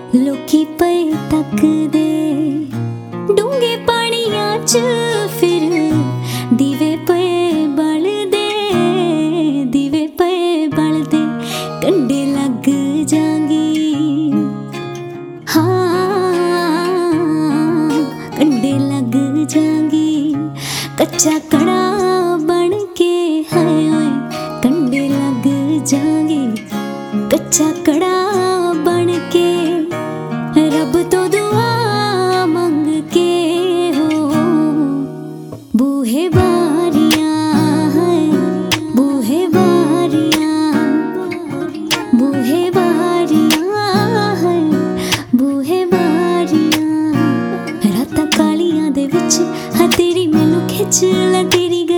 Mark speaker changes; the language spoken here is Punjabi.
Speaker 1: ਲੋਕੀ ਪਏ ਤੱਕਦੇ ਡੂੰਘੇ ਪਾਣੀਆਂ 'ਚ ਫਿਰ ਦੀਵੇ ਪਏ ਬਲਦੇ, ਦੀਵੇ ਪਏ ਬਲਦੇ ਕੰਢੇ ਲੱਗ ਜਾਂਗੀ। ਹਾਂ ਕੰਢੇ ਲੱਗ ਜਾਂਗੀ, ਕੱਚਾ ਕੜਾ ਬਣ ਕੇ ਹਾਏ ਓਏ ਕੰਢੇ ਲੱਗ ਜਾਂਗੀ। ਕੱਚਾ ਕੜਾ ਬਣ ਕੇ ਰੱਬ ਤੋਂ ਦੁਆ ਮੰਗ ਕੇ ਹੋ ਬੂਹੇ ਬਾਰੀਆਂ ਹੈ ਬੂਹੇ ਬਾਰੀਆਂ, ਬੂਹੇ ਬਾਰੀਆਂ ਹੈ ਬੂਹੇ ਬਾਰੀਆਂ। ਰਾਤਾਂ ਕਾਲੀਆਂ ਦੇ ਵਿੱਚ ਹਾਂ ਤੇਰੀ ਮੈਨੂੰ ਖਿੱਚ ਲੈ ਤੇਰੀ